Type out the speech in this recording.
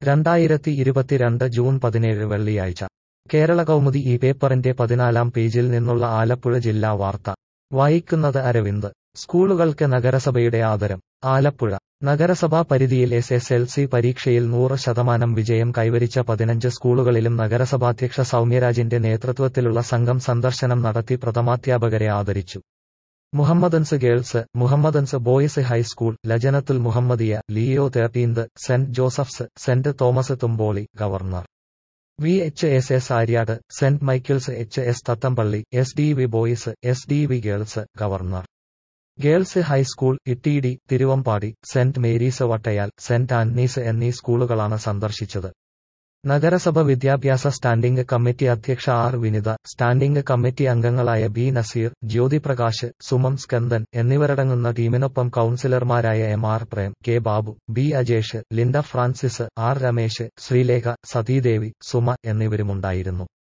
2022 June 17 വെള്ളിയാഴ്ച കേരള കൗമുദി ഈ പേപ്പറിന്റെ 14-ാം പേജിൽ നിന്നുള്ള ആലപ്പുഴ ജില്ലാ വാർത്ത വായിക്കുന്നത് അരവിന്ദ്. സ്കൂളുകൾക്ക് നഗരസഭയുടെ ആദരം. ആലപ്പുഴ നഗരസഭാ പരിധിയിൽ SSLC പരീക്ഷയിൽ 100% വിജയം കൈവരിച്ച 15 സ്കൂളുകളിലും നഗരസഭാധ്യക്ഷ സൗമ്യരാജിന്റെ നേതൃത്വത്തിലുള്ള സംഘം സന്ദർശനം നടത്തി പ്രഥമാധ്യാപകരെ ആദരിച്ചു. Mohammedans girls, Mohammedans boys high school, Lajnathul Muhammadiya, Leo 13, saint Joseph's, saint Thomas Thumpoly, governor VHSS Aryad, saint Michael's HS Thathampally, SDV boys, SDV girls, governor girls high school, ഇട്ടിഡി, Thiruvambady, saint Mary's Vattayal, saint Anthony's എന്നീ സ്കൂളുകളാണ് സന്ദർശിച്ചത്. നഗരസഭ വിദ്യാഭ്യാസ സ്റ്റാൻഡിംഗ് കമ്മിറ്റി അധ്യക്ഷ വിനിത, സ്റ്റാൻഡിംഗ് കമ്മിറ്റി അംഗങ്ങളായ B നസീർ, ജ്യോതിപ്രകാശ്, സുമം സ്കന്ദൻ എന്നിവരടങ്ങുന്ന ടീമിനൊപ്പം കൌൺസിലർമാരായ MR Prem, K Babu, B Ajesh, Linda Francis, R Ramesh, Sreelekha, Sathidevi, Suma എന്നിവരുമുണ്ടായിരുന്നു.